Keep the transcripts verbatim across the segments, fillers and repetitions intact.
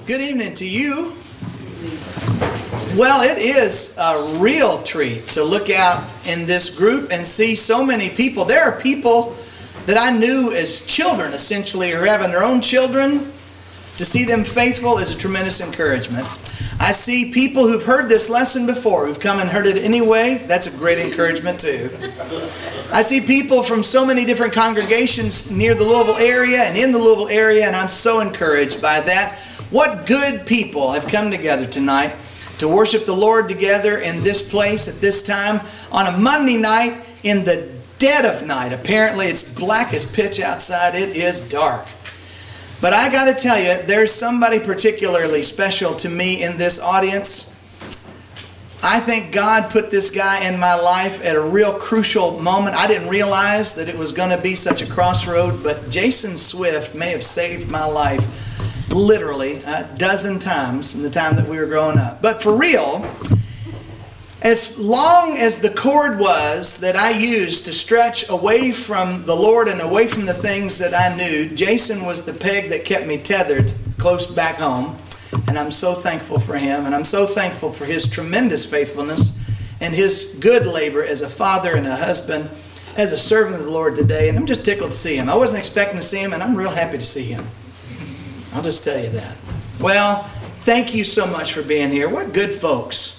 Good evening to you. Well, it is a real treat to look out in this group and see so many people. There are people that I knew as children, essentially, who are having their own children. To see them faithful is a tremendous encouragement. I see people who've heard this lesson before, who've come and heard it anyway. That's a great encouragement too. I see people from so many different congregations near the Louisville area and in the Louisville area, and I'm so encouraged by that. What good people have come together tonight to worship the Lord together in this place at this time on a Monday night in the dead of night. Apparently it's black as pitch outside. It is dark. But I got to tell you, there's somebody particularly special to me in this audience. I think God put this guy in my life at a real crucial moment. I didn't realize that it was going to be such a crossroad, but Jason Swift may have saved my life literally a dozen times in the time that we were growing up. But for real, as long as the cord was that I used to stretch away from the Lord and away from the things that I knew, Jason was the peg that kept me tethered close back home. And I'm so thankful for him, and I'm so thankful for his tremendous faithfulness and his good labor as a father and a husband, as a servant of the Lord today. And I'm just tickled to see him. I wasn't expecting to see him, and I'm real happy to see him. I'll just tell you that. Well, thank you so much for being here. What good folks.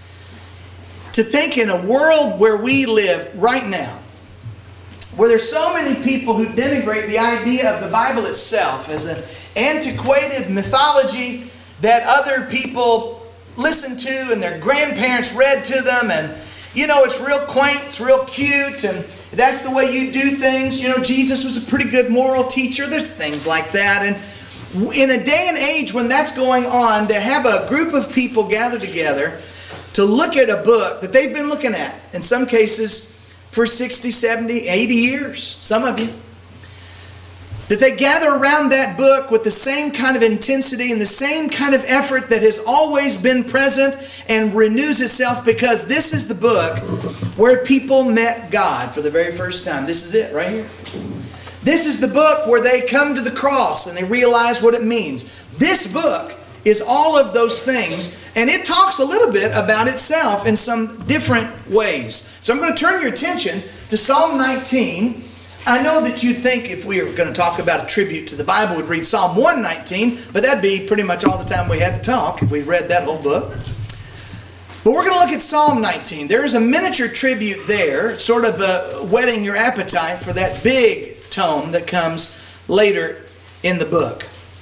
To think in a world where we live right now, where there's so many people who denigrate the idea of the Bible itself as an antiquated mythology that other people listen to and their grandparents read to them, and you know, it's real quaint, it's real cute, and that's the way you do things. You know, Jesus was a pretty good moral teacher. There's things like that. And in a day and age when that's going on, to have a group of people gather together to look at a book that they've been looking at, in some cases for sixty, seventy, eighty years, some of you, that they gather around that book with the same kind of intensity and the same kind of effort that has always been present and renews itself, because this is the book where people met God for the very first time. This is it right here. This is the book where they come to the cross and they realize what it means. This book is all of those things, and it talks a little bit about itself in some different ways. So I'm going to turn your attention to Psalm nineteen. I know that you'd think if we were going to talk about a tribute to the Bible, we'd read Psalm one nineteen, but that'd be pretty much all the time we had to talk if we read that whole book. But we're going to look at Psalm nineteen. There is a miniature tribute there, sort of uh, whetting your appetite for that big tome that comes later in the book.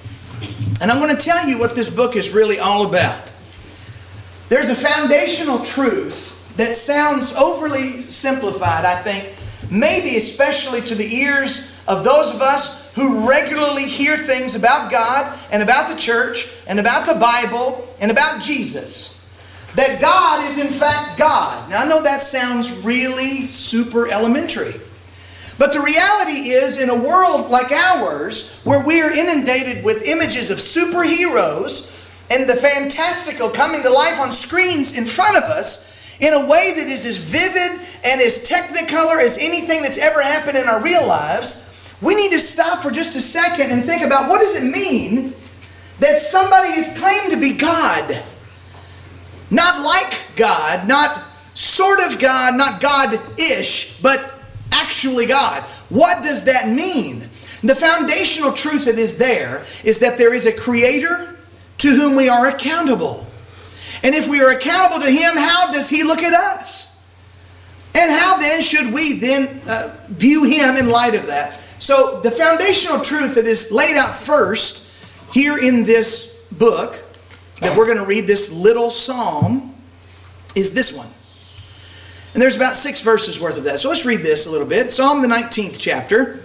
And I'm going to tell you what this book is really all about. There's a foundational truth that sounds overly simplified, I think, maybe especially to the ears of those of us who regularly hear things about God and about the church and about the Bible and about Jesus. That God is in fact God. Now I know that sounds really super elementary. But the reality is, in a world like ours, where we are inundated with images of superheroes and the fantastical coming to life on screens in front of us in a way that is as vivid and as technicolor as anything that's ever happened in our real lives, we need to stop for just a second and think about, what does it mean that somebody is claimed to be God? Not like God, not sort of God, not God-ish, but actually God. What does that mean? The foundational truth that is there is that there is a Creator to whom we are accountable. And if we are accountable to Him, how does He look at us? And how then should we then uh, view Him in light of that? So the foundational truth that is laid out first here in this book that we're going to read, this little psalm, is this one. And there's about six verses worth of that. So let's read this a little bit. Psalm the nineteenth chapter.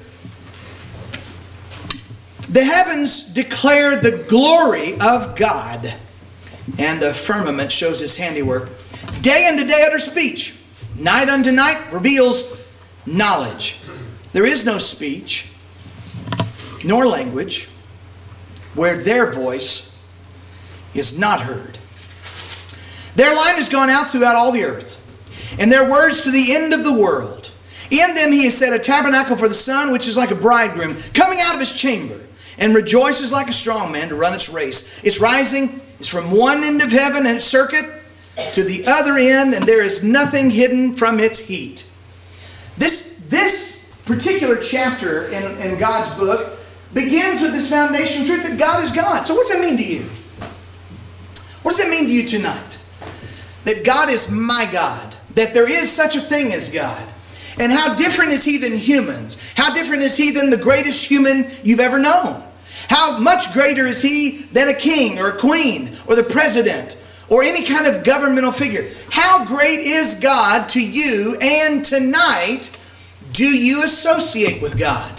The heavens declare the glory of God, and the firmament shows His handiwork. Day unto day utter speech, night unto night reveals knowledge. There is no speech, nor language, where their voice is not heard. Their line has gone out throughout all the earth, and their words to the end of the world. In them He has set a tabernacle for the sun, which is like a bridegroom coming out of his chamber. and rejoices like a strong man to run its race. Its rising is from one end of heaven and its circuit to the other end, and there is nothing hidden from its heat. This, this particular chapter in, in God's book begins with this foundation truth that God is God. So what does that mean to you? What does that mean to you tonight? That God is my God. That there is such a thing as God. And how different is He than humans? How different is He than the greatest human you've ever known? How much greater is He than a king or a queen or the president or any kind of governmental figure? How great is God to you? And tonight, do you associate with God?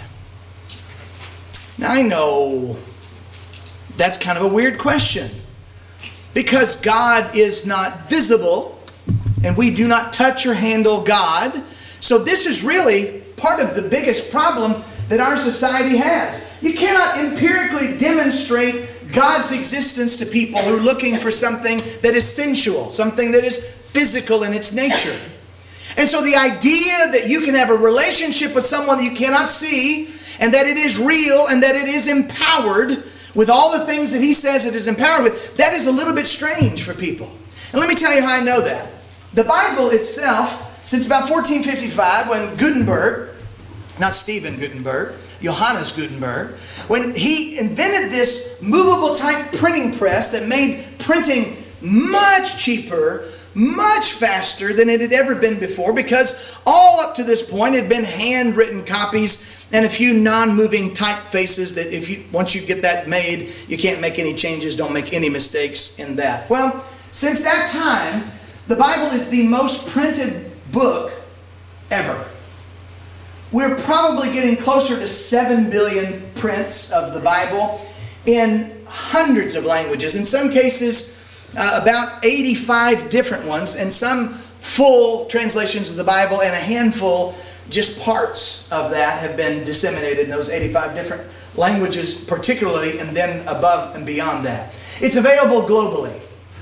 Now I know that's kind of a weird question, because God is not visible and we do not touch or handle God. So this is really part of the biggest problem that our society has. You cannot empirically demonstrate God's existence to people who are looking for something that is sensual, something that is physical in its nature. And so the idea that you can have a relationship with someone that you cannot see, and that it is real, and that it is empowered with all the things that He says it is empowered with, that is a little bit strange for people. And let me tell you how I know that. The Bible itself, since about fourteen fifty-five, when Gutenberg, not Stephen Gutenberg, Johannes Gutenberg, when he invented this movable type printing press that made printing much cheaper, much faster than it had ever been before, because all up to this point had been handwritten copies and a few non-moving typefaces that if you once you get that made, you can't make any changes, don't make any mistakes in that. Well, since that time, the Bible is the most printed book ever. We're probably getting closer to seven billion prints of the Bible in hundreds of languages. In some cases, uh, about eighty-five different ones, and some full translations of the Bible, and a handful, just parts of that, have been disseminated in those eighty-five different languages particularly, and then above and beyond that. It's available globally.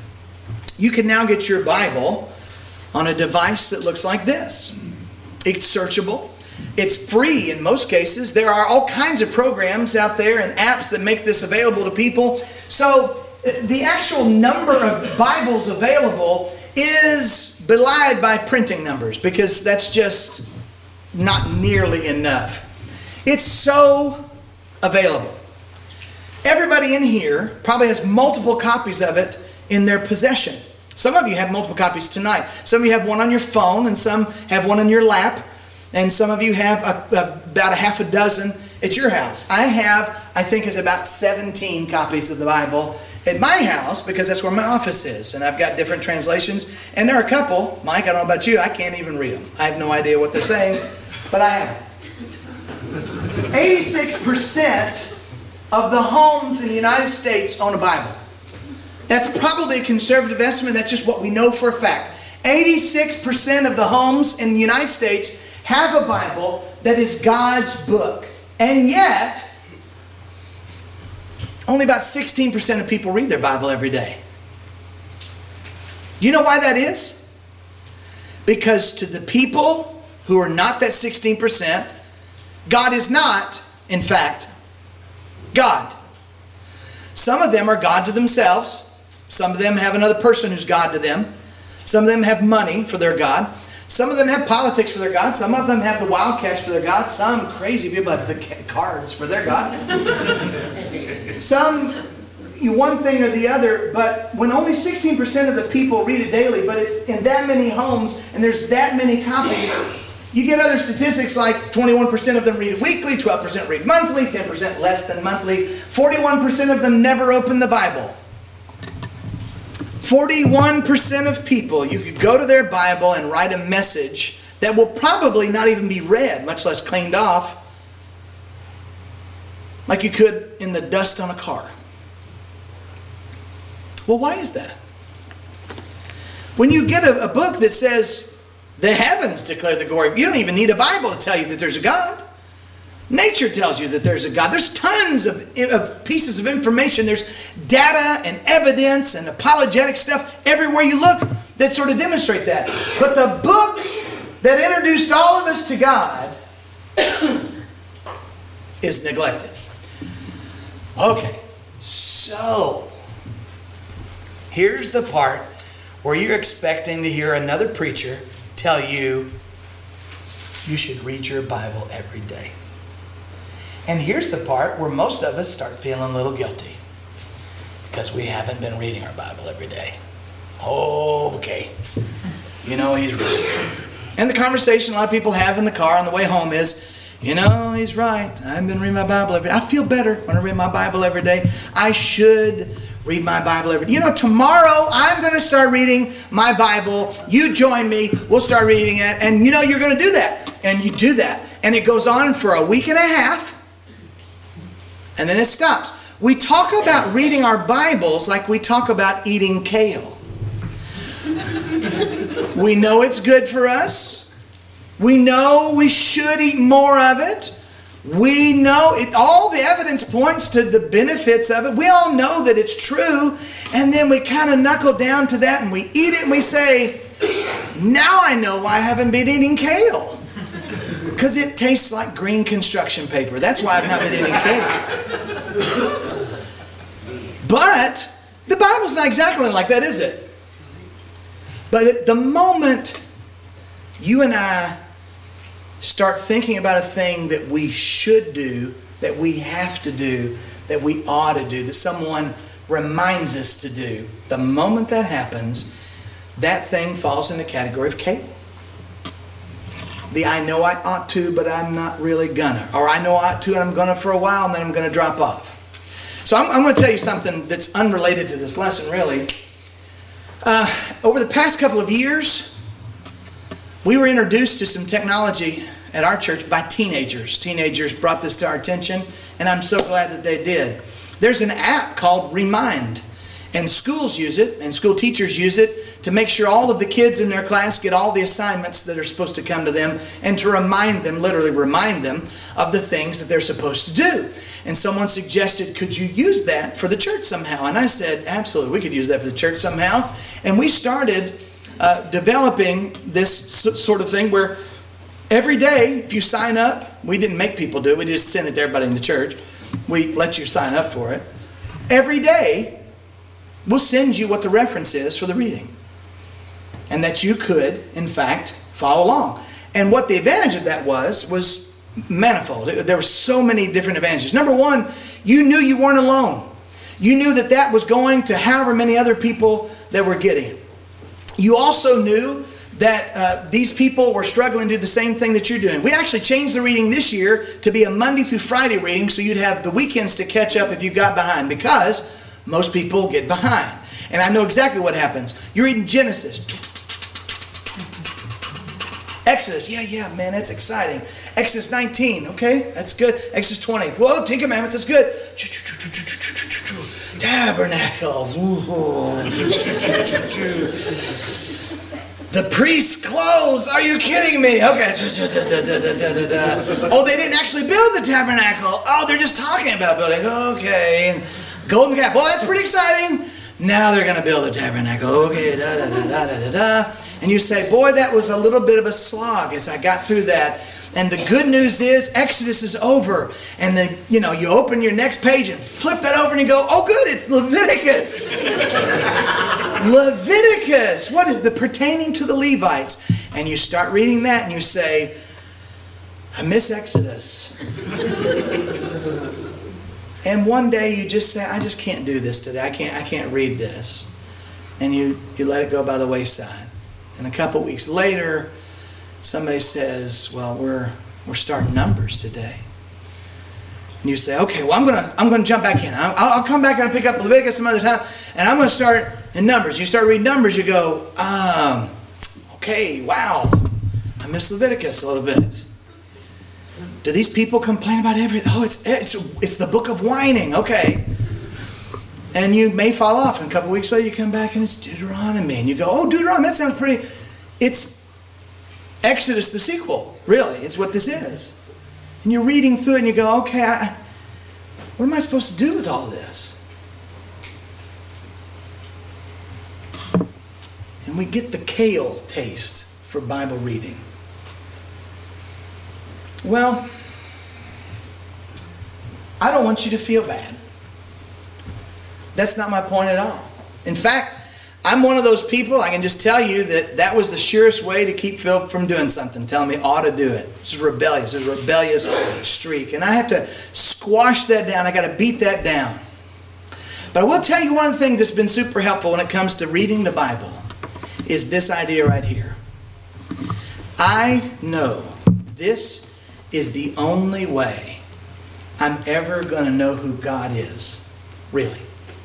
You can now get your Bible on a device that looks like this. It's searchable. It's free in most cases. There are all kinds of programs out there and apps that make this available to people. So the actual number of Bibles available is belied by printing numbers, because that's just not nearly enough. It's so available. Everybody in here probably has multiple copies of it in their possession. Some of you have multiple copies tonight. Some of you have one on your phone, and some have one in your lap. And some of you have a, a, about a half a dozen at your house. I have, I think, is about seventeen copies of the Bible at my house, because that's where my office is. And I've got different translations. And there are a couple, Mike, I don't know about you, I can't even read them. I have no idea what they're saying, but I have them. eighty-six percent of the homes in the United States own a Bible. That's probably a conservative estimate. That's just what we know for a fact. eighty-six percent of the homes in the United States have a Bible that is God's book. And yet, only about sixteen percent of people read their Bible every day. Do you know why that is? Because to the people who are not that sixteen percent, God is not, in fact, God. Some of them are God to themselves. Some of them have another person who's God to them. Some of them have money for their God. Some of them have politics for their God. Some of them have the Wildcats for their God. Some crazy people have the cards for their God. Some, one thing or the other. But when only sixteen percent of the people read it daily, but it's in that many homes and there's that many copies, you get other statistics like twenty-one percent of them read it weekly, twelve percent read monthly, ten percent less than monthly, forty-one percent of them never open the Bible. forty-one percent of people, you could go to their Bible and write a message that will probably not even be read, much less cleaned off, like you could in the dust on a car. Well, why is that? When you get a, a book that says, the heavens declare the glory, you don't even need a Bible to tell you that there's a God. Nature tells you that there's a God. There's tons of, of pieces of information. There's data and evidence and apologetic stuff everywhere you look that sort of demonstrate that. But the book that introduced all of us to God is neglected. Okay, so here's the part where you're expecting to hear another preacher tell you you should read your Bible every day. And here's the part where most of us start feeling a little guilty because we haven't been reading our Bible every day. Oh, okay. You know, he's right. And the conversation a lot of people have in the car on the way home is, you know, he's right. I've been reading my Bible every day. I feel better when I read my Bible every day. I should read my Bible every day. You know, tomorrow I'm going to start reading my Bible. You join me. We'll start reading it. And you know you're going to do that. And you do that. And it goes on for a week and a half. And then it stops. We talk about reading our Bibles like we talk about eating kale. We know it's good for us. We know we should eat more of it. We know it, all the evidence points to the benefits of it. We all know that it's true. And then we kind of knuckle down to that and we eat it and we say, now I know why I haven't been eating kale. Because it tastes like green construction paper. That's why I've not been eating kale. But the Bible's not exactly like that, is it? But at the moment you and I start thinking about a thing that we should do, that we have to do, that we ought to do, that someone reminds us to do, the moment that happens, that thing falls in the category of kale. The I know I ought to, but I'm not really gonna. Or I know I ought to, and I'm gonna for a while, and then I'm gonna drop off. So I'm, I'm going to tell you something that's unrelated to this lesson, really. Uh, over the past couple of years, we were introduced to some technology at our church by teenagers. Teenagers brought this to our attention, and I'm so glad that they did. There's an app called Remind, and schools use it, and school teachers use it to make sure all of the kids in their class get all the assignments that are supposed to come to them, and to remind them, literally remind them, of the things that they're supposed to do. And someone suggested, could you use that for the church somehow? And I said, absolutely, we could use that for the church somehow. And we started uh, developing this sort of thing where every day, if you sign up, we didn't make people do it, we just sent it to everybody in the church. We let you sign up for it. Every day, we'll send you what the reference is for the reading. And that you could, in fact, follow along. And what the advantage of that was, was manifold. There were so many different advantages. Number one, you knew you weren't alone. You knew that that was going to however many other people that were getting it. You also knew that uh, these people were struggling to do the same thing that you're doing. We actually changed the reading this year to be a Monday through Friday reading, so you'd have the weekends to catch up if you got behind, because most people get behind. And I know exactly what happens. You're reading Genesis. Exodus, yeah, yeah, man, that's exciting. Exodus nineteen, okay, that's good. Exodus twenty, whoa, Ten Commandments, that's good. Tabernacle. The priest's clothes, are you kidding me? Okay. Oh, they didn't actually build the tabernacle. Oh, they're just talking about building. Okay. And golden calf, well, that's pretty exciting. Now they're going to build a tabernacle. Okay, da da da da da da da. And you say, boy, that was a little bit of a slog as I got through that. And the good news is Exodus is over. And then, you know, you open your next page and flip that over and you go, oh, good, it's Leviticus. Leviticus. What is the pertaining to the Levites? And you start reading that and you say, I miss Exodus. And one day you just say, I just can't do this today. I can't, I can't read this. And you, you let it go by the wayside. And a couple weeks later, somebody says, well, we're, we're starting Numbers today. And you say, okay, well, I'm going to I'm gonna jump back in. I'll, I'll come back and pick up Leviticus some other time, and I'm going to start in Numbers. You start reading Numbers, you go, um, okay, wow, I miss Leviticus a little bit. Do these people complain about everything? Oh, it's, it's, it's the book of whining. Okay. And you may fall off, and a couple weeks later you come back and it's Deuteronomy. And you go, oh, Deuteronomy, that sounds pretty. It's Exodus, the sequel, really. It's what this is. And you're reading through it and you go, okay, I, what am I supposed to do with all this? And we get the kale taste for Bible reading. Well, I don't want you to feel bad. That's not my point at all. In fact, I'm one of those people, I can just tell you that that was the surest way to keep Phil from doing something, telling me ought to do it. This is rebellious. This is a rebellious streak. And I have to squash that down. I got to beat that down. But I will tell you one of the things that's been super helpful when it comes to reading the Bible is this idea right here. I know this is the only way I'm ever going to know who God is, really.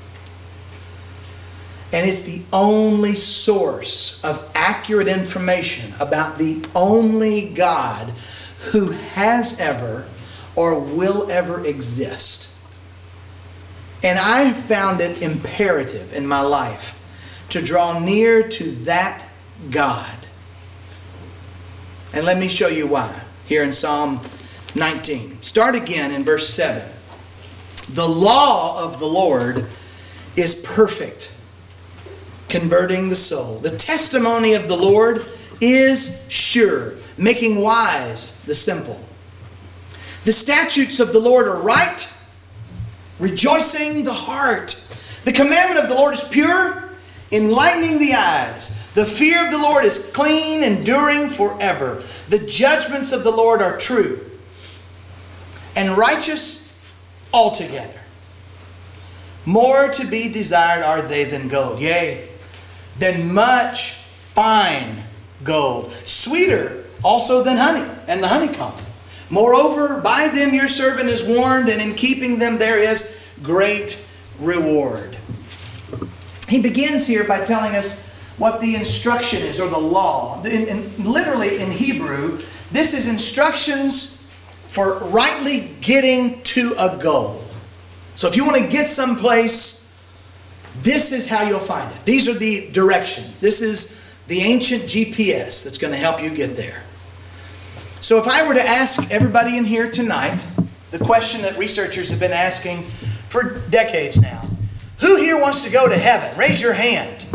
And it's the only source of accurate information about the only God who has ever or will ever exist. And I have found it imperative in my life to draw near to that God. And let me show you why. Here in Psalm nineteen. Start again in verse seven. The law of the Lord is perfect, converting the soul. The testimony of the Lord is sure, making wise the simple. The statutes of the Lord are right, rejoicing the heart. The commandment of the Lord is pure, enlightening the eyes. The fear of the Lord is clean, enduring forever. The judgments of the Lord are true and righteous altogether. More to be desired are they than gold, yea, than much fine gold. Sweeter also than honey and the honeycomb. Moreover, by them your servant is warned, and in keeping them there is great reward. He begins here by telling us what the instruction is, or the law. In, in, literally in Hebrew, this is instructions for rightly getting to a goal. So if you want to get someplace, this is how you'll find it. These are the directions. This is the ancient G P S that's going to help you get there. So if I were to ask everybody in here tonight the question that researchers have been asking for decades now, who here wants to go to heaven? Raise your hand.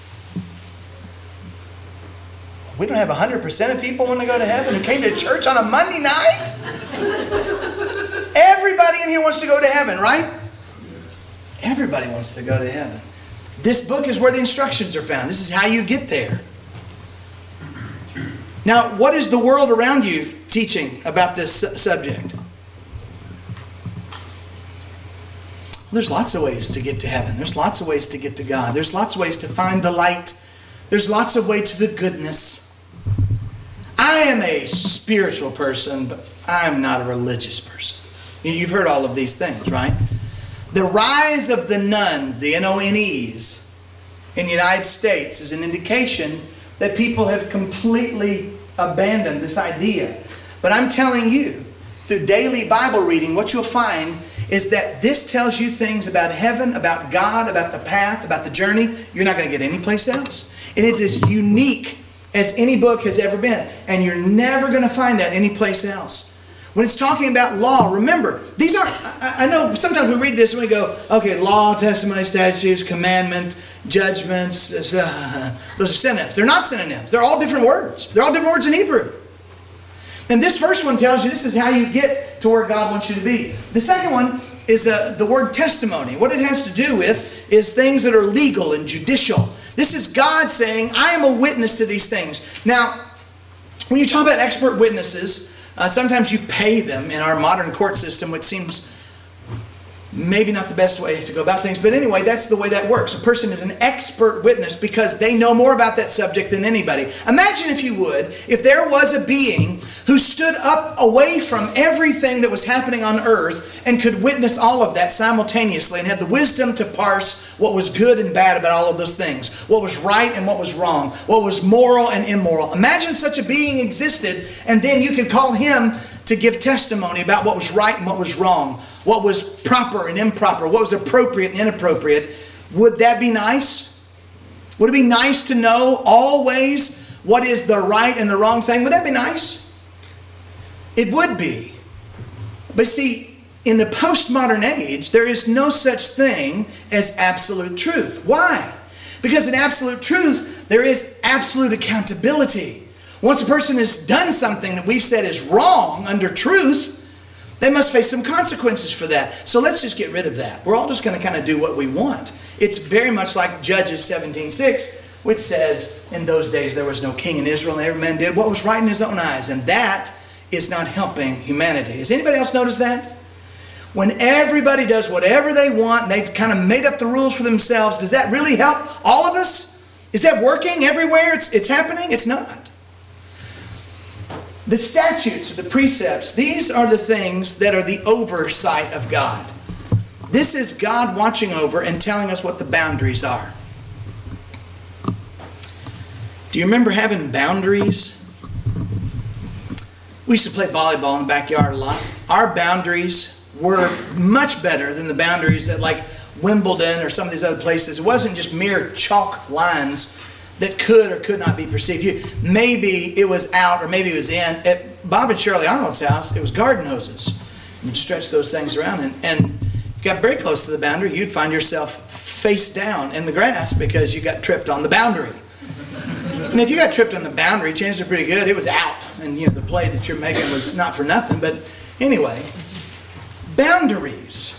We don't have one hundred percent of people want to go to heaven who came to church on a Monday night? Everybody in here wants to go to heaven, right? Everybody wants to go to heaven. This book is where the instructions are found. This is how you get there. Now, what is the world around you teaching about this subject? Well, there's lots of ways to get to heaven. There's lots of ways to get to God. There's lots of ways to find the light. There's lots of ways to the goodness. I am a spiritual person, but I'm not a religious person. You've heard all of these things, right? The rise of the nones, the N O N Es, in the United States is an indication that people have completely abandoned this idea. But I'm telling you, through daily Bible reading, what you'll find is that this tells you things about heaven, about God, about the path, about the journey you're not going to get anyplace else. And it's as unique as any book has ever been. And you're never going to find that anyplace else. When it's talking about law, remember, these aren't, I, I know sometimes we read this and we go, okay, law, testimony, statutes, commandment, judgments, uh, those are synonyms. They're not synonyms. They're all different words. They're all different words in Hebrew. And this first one tells you this is how you get to where God wants you to be. The second one is uh, the word testimony. What it has to do with is things that are legal and judicial. This is God saying, I am a witness to these things. Now, when you talk about expert witnesses, uh, sometimes you pay them in our modern court system, which seems maybe not the best way to go about things. But anyway, that's the way that works. A person is an expert witness because they know more about that subject than anybody. Imagine, if you would, if there was a being who stood up away from everything that was happening on earth and could witness all of that simultaneously and had the wisdom to parse what was good and bad about all of those things, what was right and what was wrong, what was moral and immoral. Imagine such a being existed, and then you could call him to give testimony about what was right and what was wrong, what was proper and improper, what was appropriate and inappropriate. Would that be nice? Would it be nice to know always what is the right and the wrong thing? Would that be nice? It would be. But see, in the postmodern age, there is no such thing as absolute truth. Why? Because in absolute truth, there is absolute accountability. Once a person has done something that we've said is wrong under truth, They must face some consequences for that. So let's just get rid of that. We're all just going to kind of do what we want. It's very much like Judges seventeen six, which says, in those days there was no king in Israel, and every man did what was right in his own eyes. And that is not helping humanity. Has anybody else noticed that? When everybody does whatever they want, and they've kind of made up the rules for themselves, does that really help all of us? Is that working everywhere it's, it's happening? It's not. The statutes, the precepts, these are the things that are the oversight of God. This is God watching over and telling us what the boundaries are. Do you remember having boundaries? We used to play volleyball in the backyard a lot. Our boundaries were much better than the boundaries at like Wimbledon or some of these other places. It wasn't just mere chalk lines that could or could not be perceived. You, maybe it was out or maybe it was in. At Bob and Shirley Arnold's house, it was garden hoses. You'd stretch those things around, and, and if you got very close to the boundary, you'd find yourself face down in the grass because you got tripped on the boundary. And if you got tripped on the boundary, chances are pretty good it was out. And you know the play that you're making was not for nothing. But anyway, boundaries.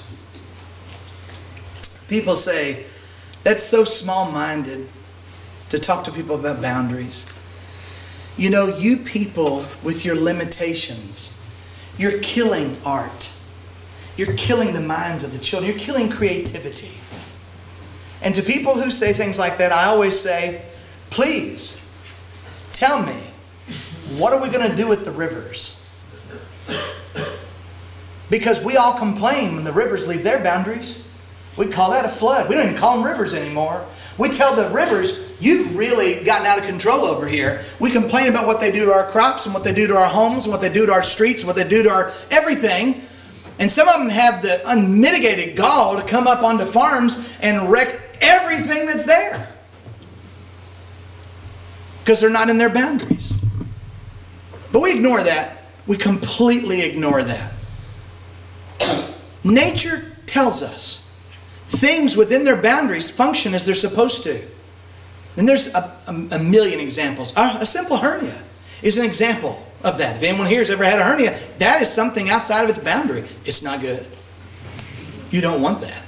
People say, that's so small-minded to talk to people about boundaries. You know, you people with your limitations, you're killing art. You're killing the minds of the children. You're killing creativity. And to people who say things like that, I always say, please, tell me, what are we going to do with the rivers? Because we all complain when the rivers leave their boundaries. We call that a flood. We don't even call them rivers anymore. We tell the rivers, you've really gotten out of control over here. We complain about what they do to our crops and what they do to our homes and what they do to our streets and what they do to our everything. And some of them have the unmitigated gall to come up onto farms and wreck everything that's there. Because they're not in their boundaries. But we ignore that. We completely ignore that. Nature tells us things within their boundaries function as they're supposed to. And there's a, a, a million examples. A, a simple hernia is an example of that. If anyone here has ever had a hernia, that is something outside of its boundary. It's not good. You don't want that.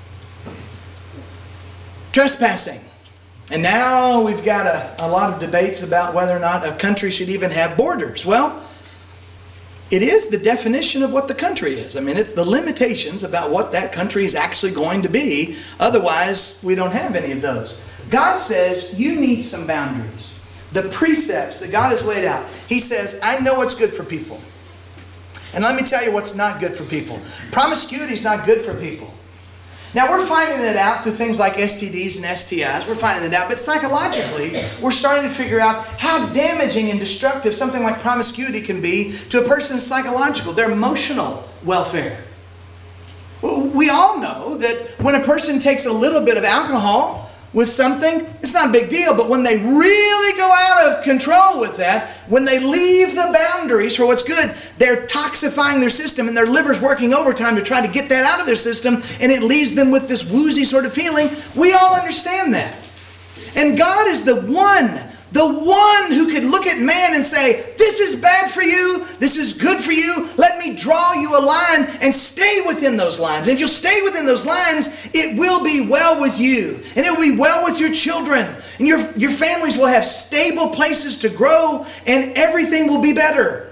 Trespassing. And now we've got a, a lot of debates about whether or not a country should even have borders. Well, it is the definition of what the country is. I mean, it's the limitations about what that country is actually going to be. Otherwise, we don't have any of those. God says you need some boundaries. The precepts that God has laid out. He says, I know what's good for people. And let me tell you what's not good for people. Promiscuity is not good for people. Now, we're finding it out through things like S T Ds and S T Is. We're finding it out. But psychologically, we're starting to figure out how damaging and destructive something like promiscuity can be to a person's psychological, their emotional welfare. We all know that when a person takes a little bit of alcohol with something, it's not a big deal. But when they really go out of control with that, when they leave the boundaries for what's good, they're toxifying their system and their liver's working overtime to try to get that out of their system, and it leaves them with this woozy sort of feeling. We all understand that. And God is the one, the one who could look at man and say, this is bad for you, this is good for you, let me draw you a line and stay within those lines. And if you'll stay within those lines, it will be well with you. And it will be well with your children. And your, your families will have stable places to grow, and everything will be better.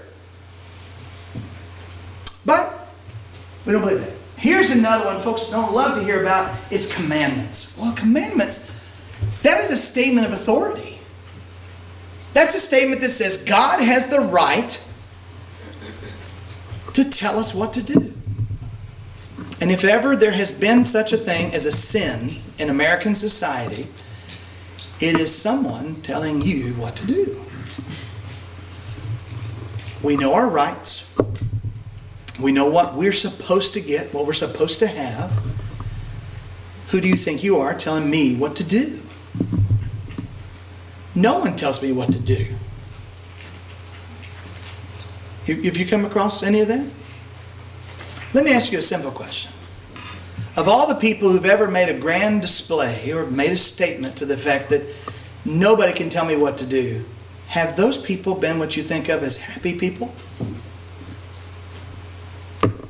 But we don't believe that. Here's another one folks don't love to hear about, is commandments. Well, commandments, that is a statement of authority. That's a statement that says God has the right to tell us what to do. And if ever there has been such a thing as a sin in American society, it is someone telling you what to do. We know our rights. We know what we're supposed to get, what we're supposed to have. Who do you think you are telling me what to do? No one tells me what to do. Have you come across any of that? Let me ask you a simple question. Of all the people who've ever made a grand display or made a statement to the fact that nobody can tell me what to do, have those people been what you think of as happy people?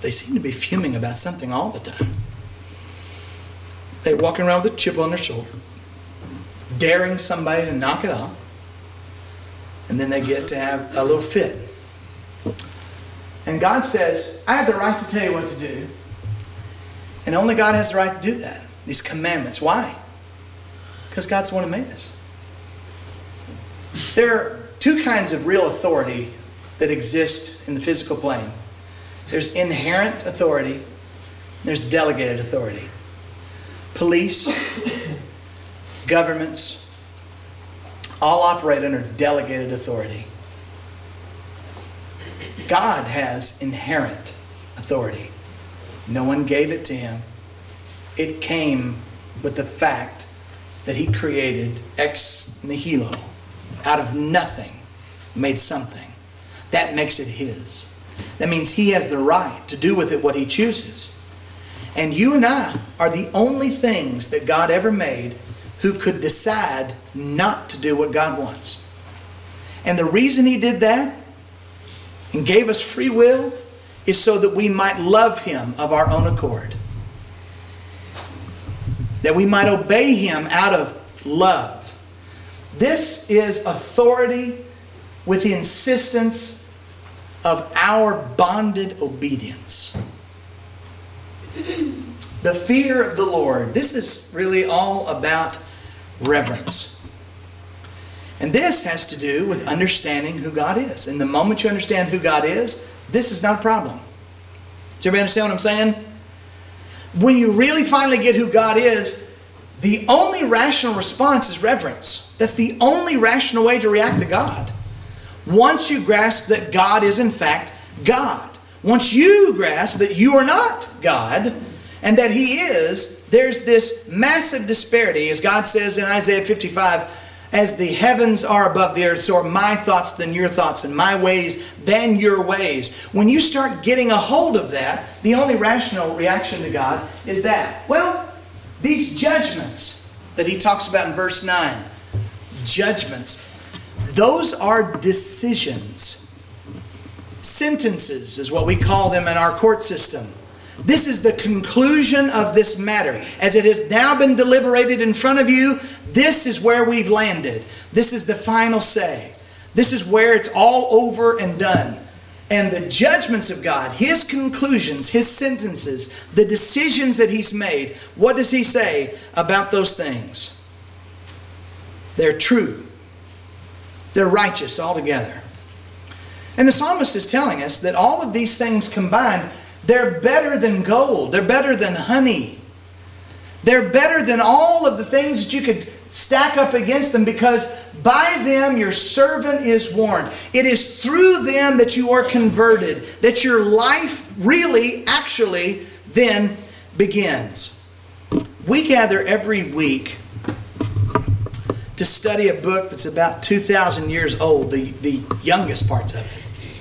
they seem to be fuming about something all the time. They're walking around with a chip on their shoulder, daring somebody to knock it off, and then they get to have a little fit. And God says, I have the right to tell you what to do. And only God has the right to do that. These commandments. Why? Because God's the one who made us. There are two kinds of real authority that exist in the physical plane. There's inherent authority. There's delegated authority. Police, governments, all operate under delegated authority. God has inherent authority. No one gave it to him. It came with the fact that he created ex nihilo, out of nothing, made something. That makes it his. That means he has the right to do with it what he chooses. And you and I are the only things that God ever made who could decide not to do what God wants. And the reason he did that and gave us free will is so that we might love him of our own accord. That we might obey him out of love. This is authority with the insistence of our bonded obedience. The fear of the Lord. This is really all about reverence. And this has to do with understanding who God is. And the moment you understand who God is, this is not a problem. Does everybody understand what I'm saying? When you really finally get who God is, the only rational response is reverence. That's the only rational way to react to God. Once you grasp that God is in fact God. Once you grasp that you are not God and that he is, there's this massive disparity, as God says in Isaiah fifty-five, as the heavens are above the earth, so are my thoughts than your thoughts, and my ways than your ways. When you start getting a hold of that, the only rational reaction to God is that, well, these judgments that he talks about in verse nine, judgments, those are decisions. Sentences is what we call them in our court system. This is the conclusion of this matter. As it has now been deliberated in front of you, this is where we've landed. This is the final say. This is where it's all over and done. And the judgments of God, his conclusions, his sentences, the decisions that he's made, what does he say about those things? They're true. They're righteous altogether. And the psalmist is telling us that all of these things combined, they're better than gold. They're better than honey. They're better than all of the things that you could stack up against them, because by them your servant is warned. It is through them that you are converted, that your life really, actually, then begins. We gather every week to study a book that's about two thousand years old, the, the youngest parts of it.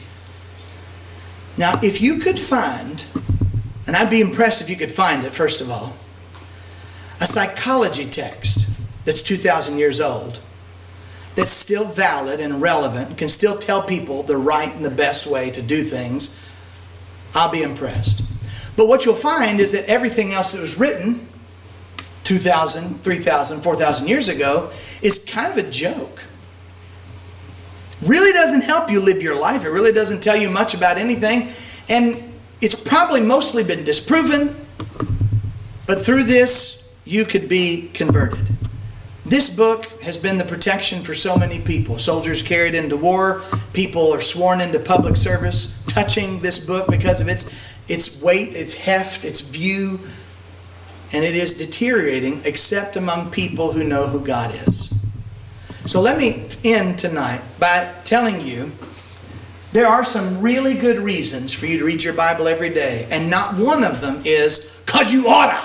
Now, if you could find, and I'd be impressed if you could find it, first of all, a psychology text that's two thousand years old, that's still valid and relevant, can still tell people the right and the best way to do things, I'll be impressed. But what you'll find is that everything else that was written two thousand, three thousand, four thousand years ago is kind of a joke. Really doesn't help you live your life. It really doesn't tell you much about anything. And it's probably mostly been disproven. But through this, you could be converted. This book has been the protection for so many people. Soldiers carried into war. People are sworn into public service touching this book because of its, its weight, its heft, its view. And it is deteriorating except among people who know who God is. So let me end tonight by telling you there are some really good reasons for you to read your Bible every day. And not one of them is, "'cause you oughta."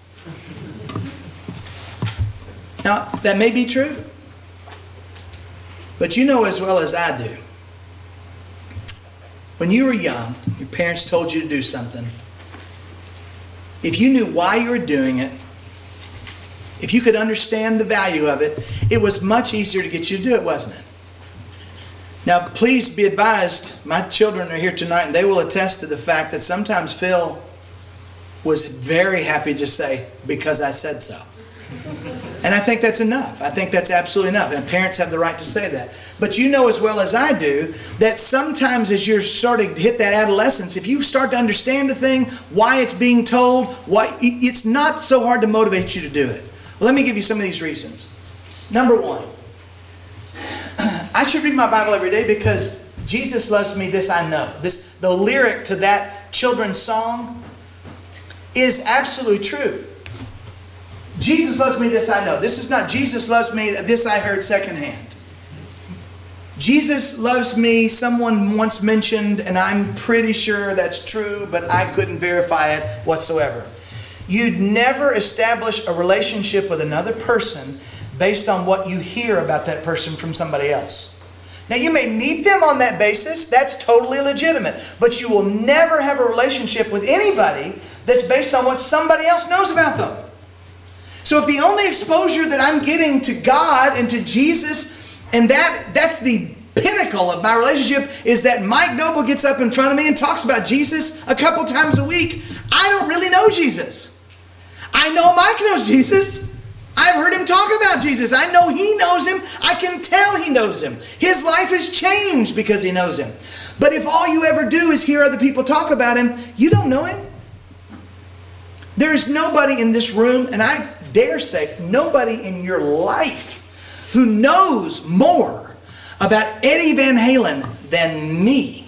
Now, that may be true. But you know as well as I do, when you were young, your parents told you to do something. If you knew why you were doing it, if you could understand the value of it, it was much easier to get you to do it, wasn't it? Now, please be advised, my children are here tonight and they will attest to the fact that sometimes Phil was very happy to say, because I said so. And I think that's enough. I think that's absolutely enough. And parents have the right to say that. But you know as well as I do that sometimes as you're starting to hit that adolescence, if you start to understand the thing, why it's being told, why it's not so hard to motivate you to do it. Well, let me give you some of these reasons. Number one, I should read my Bible every day because Jesus loves me, this I know. This, the lyric to that children's song is absolutely true. Jesus loves me, this I know. This is not Jesus loves me, this I heard secondhand. Jesus loves me, someone once mentioned, and I'm pretty sure that's true, but I couldn't verify it whatsoever. You'd never establish a relationship with another person based on what you hear about that person from somebody else. Now, you may meet them on that basis. That's totally legitimate. But you will never have a relationship with anybody that's based on what somebody else knows about them. So if the only exposure that I'm getting to God and to Jesus, and that that's the pinnacle of my relationship, is that Mike Noble gets up in front of me and talks about Jesus a couple times a week, I don't really know Jesus. I know Mike knows Jesus. I've heard him talk about Jesus. I know he knows him. I can tell he knows him. His life has changed because he knows him. But if all you ever do is hear other people talk about him, you don't know him. There is nobody in this room, and I dare say nobody in your life who knows more about Eddie Van Halen than me.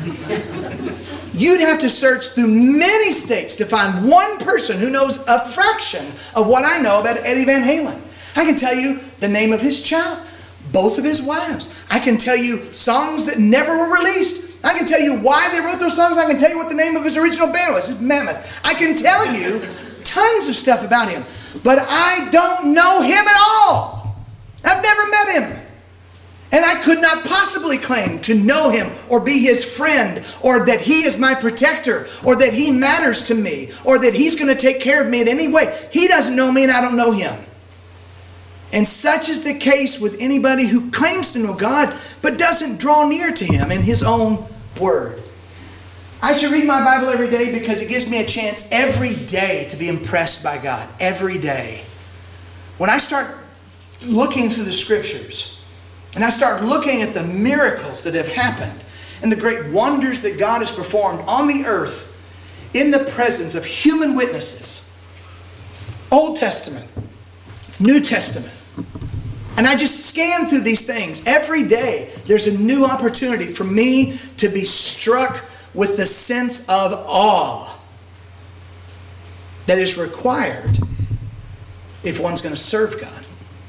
You'd have to search through many states to find one person who knows a fraction of what I know about Eddie Van Halen. I can tell you the name of his child, both of his wives. I can tell you songs that never were released. I can tell you why they wrote those songs. I can tell you what the name of his original band was, his Mammoth. I can tell you tons of stuff about him. But I don't know him at all. I've never met him. And I could not possibly claim to know him or be his friend or that he is my protector or that he matters to me or that he's going to take care of me in any way. He doesn't know me and I don't know him. And such is the case with anybody who claims to know God but doesn't draw near to him in his own word. I should read my Bible every day because it gives me a chance every day to be impressed by God. Every day. When I start looking through the scriptures, and I start looking at the miracles that have happened and the great wonders that God has performed on the earth in the presence of human witnesses. Old Testament, New Testament. And I just scan through these things. Every day there's a new opportunity for me to be struck with the sense of awe that is required if one's going to serve God.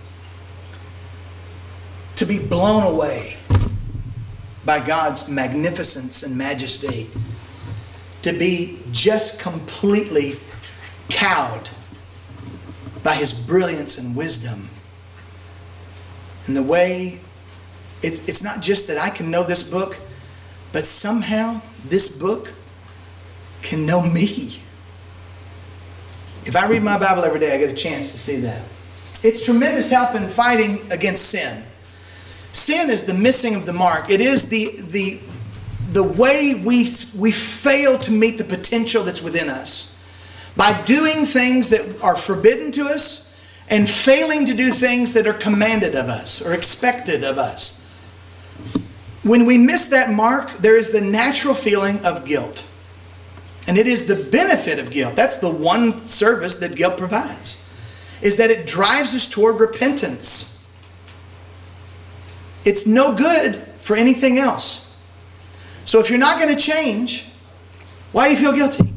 To be blown away by God's magnificence and majesty. To be just completely cowed by His brilliance and wisdom. And the way, it's, it's not just that I can know this book, but somehow this book can know me. If I read my Bible every day, I get a chance to see that. It's tremendous help in fighting against sin. Sin is the missing of the mark. It is the, the, the way we, we fail to meet the potential that's within us. By doing things that are forbidden to us and failing to do things that are commanded of us or expected of us. When we miss that mark, there is the natural feeling of guilt. And it is the benefit of guilt. That's the one service that guilt provides. Is that it drives us toward repentance. It's no good for anything else. So if you're not going to change, why do you feel guilty?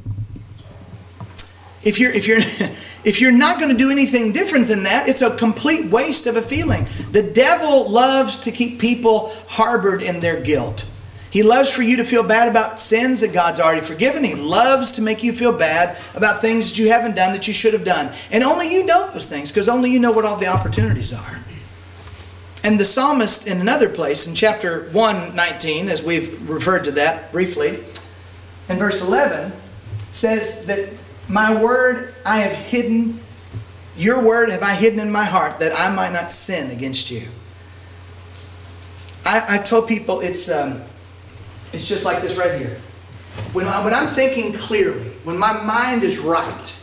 If you're, if you're, if you're not going to do anything different than that, it's a complete waste of a feeling. The devil loves to keep people harbored in their guilt. He loves for you to feel bad about sins that God's already forgiven. He loves to make you feel bad about things that you haven't done that you should have done. And only you know those things because only you know what all the opportunities are. And the psalmist in another place, in chapter one nineteen, as we've referred to that briefly, in verse eleven, says that my word I have hidden, your word have I hidden in my heart that I might not sin against you. I, I told people it's, um, it's just like this right here. When, I, when I'm thinking clearly, when my mind is right,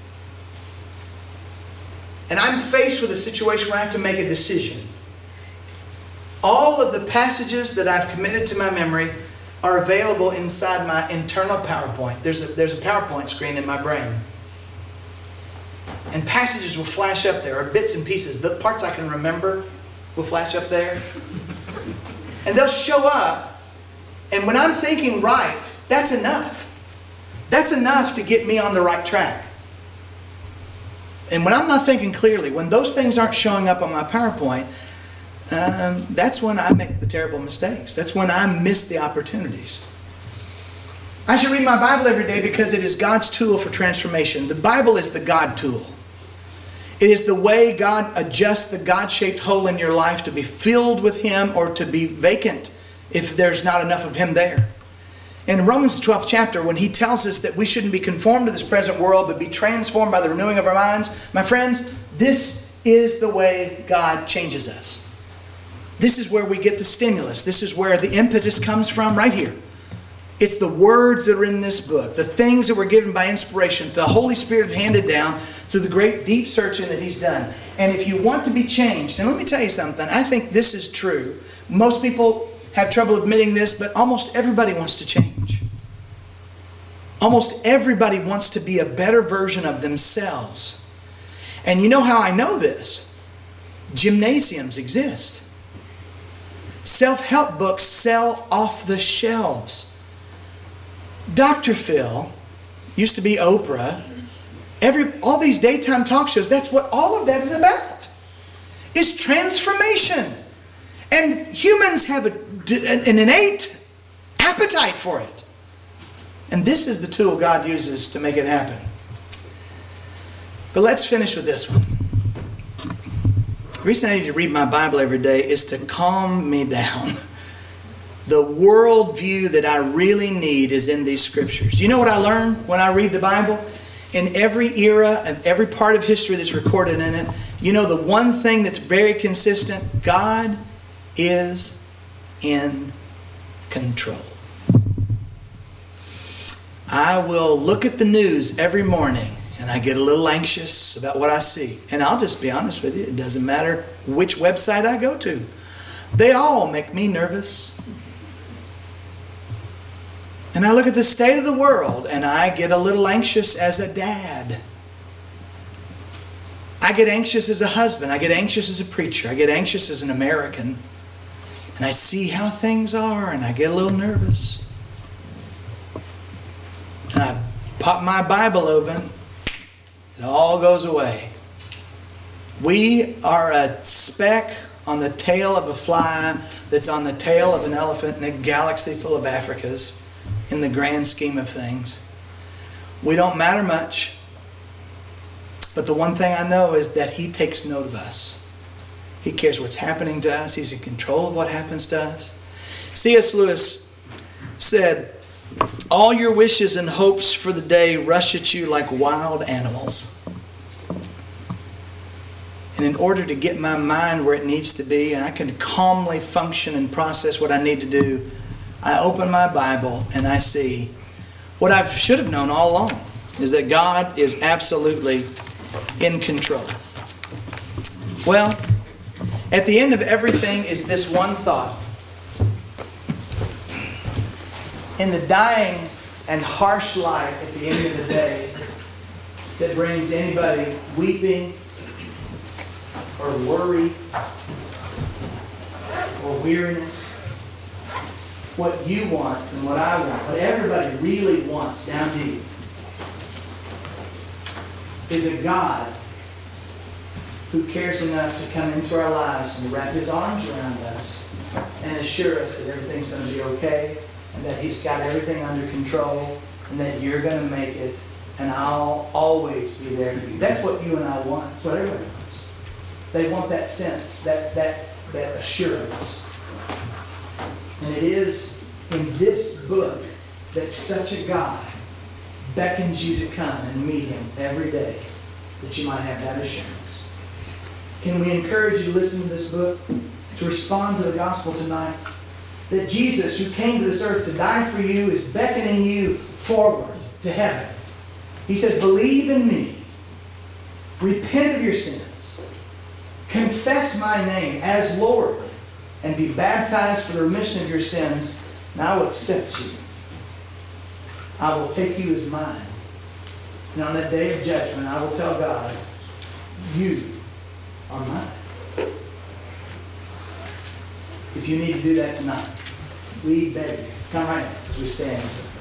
and I'm faced with a situation where I have to make a decision, all of the passages that I've committed to my memory are available inside my internal PowerPoint. There's a, there's a PowerPoint screen in my brain. And passages will flash up there, or bits and pieces. The parts I can remember will flash up there. And they'll show up. And when I'm thinking right, that's enough. That's enough to get me on the right track. And when I'm not thinking clearly, when those things aren't showing up on my PowerPoint, um, that's when I make the terrible mistakes. That's when I miss the opportunities. I should read my Bible every day because it is God's tool for transformation. The Bible is the God tool. It is the way God adjusts the God-shaped hole in your life to be filled with Him or to be vacant if there's not enough of Him there. In Romans twelfth chapter, when he tells us that we shouldn't be conformed to this present world, but be transformed by the renewing of our minds, my friends, this is the way God changes us. This is where we get the stimulus. This is where the impetus comes from, right here. It's the words that are in this book, the things that were given by inspiration, the Holy Spirit handed down through the great deep searching that He's done. And if you want to be changed, and let me tell you something, I think this is true. Most people have trouble admitting this, but almost everybody wants to change. Almost everybody wants to be a better version of themselves. And you know how I know this? Gymnasiums exist. Self-help books sell off the shelves. Doctor Phil used to be Oprah. Every, all these daytime talk shows, that's what all of that is about. Is transformation. And humans have a, an innate appetite for it. And this is the tool God uses to make it happen. But let's finish with this one. The reason I need to read my Bible every day is to calm me down. The worldview that I really need is in these scriptures. You know what I learn when I read the Bible? In every era and every part of history that's recorded in it, you know the one thing that's very consistent? God is in control. I will look at the news every morning and I get a little anxious about what I see. And I'll just be honest with you, it doesn't matter which website I go to. They all make me nervous. And I look at the state of the world and I get a little anxious as a dad. I get anxious as a husband. I get anxious as a preacher. I get anxious as an American. And I see how things are and I get a little nervous. And I pop my Bible open. It all goes away. We are a speck on the tail of a fly that's on the tail of an elephant in a galaxy full of Africas in the grand scheme of things. We don't matter much. But the one thing I know is that He takes note of us. He cares what's happening to us. He's in control of what happens to us. C S Lewis said, "All your wishes and hopes for the day rush at you like wild animals. And in order to get my mind where it needs to be, and I can calmly function and process what I need to do, I open my Bible and I see what I should have known all along, is that God is absolutely in control." Well, at the end of everything is this one thought. In the dying and harsh light at the end of the day that brings anybody weeping or worry or weariness, what you want and what I want, what everybody really wants down deep, is a God who cares enough to come into our lives and wrap His arms around us and assure us that everything's going to be okay and that He's got everything under control and that you're going to make it and I'll always be there for you. That's what you and I want. That's what everybody wants. They want that sense, that, that, that assurance. And it is in this book that such a God beckons you to come and meet Him every day, that you might have that assurance. Can we encourage you to listen to this book? To to respond to the gospel tonight. That Jesus, who came to this earth to die for you, is beckoning you forward to heaven. He says, believe in me. Repent of your sins. Confess my name as Lord. And be baptized for the remission of your sins. And I will accept you. I will take you as mine. And on that day of judgment, I will tell God, you are mine. If you need to do that tonight, we beg you, come right now as we stand.